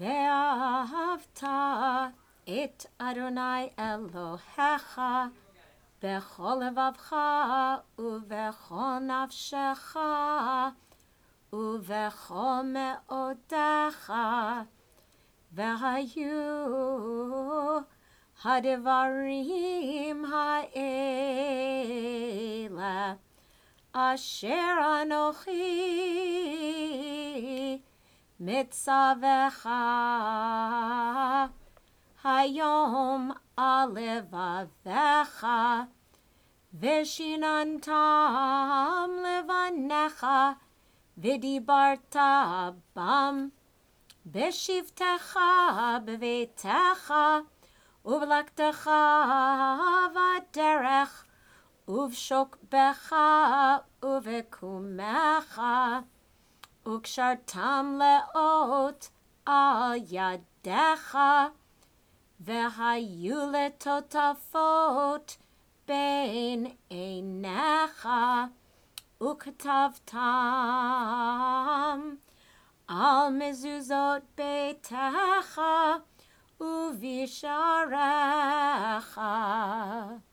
ואהבת את אדוני אלוהיך בכל לבבך ובכל נפשך ובכל מאודך, והיו הדברים האלה אשר אנוכי מצווך היום על לבביך, ושיננתם לבניך, ודיברת בם בשבתך בביתך, ובלכתך בדרך, ובשוכבך ובקומך, וקשרתם לאות על ידיך, והיו לטוטפות בין עיניך, וכתבתם על מזוזות ביתך ובשעריך.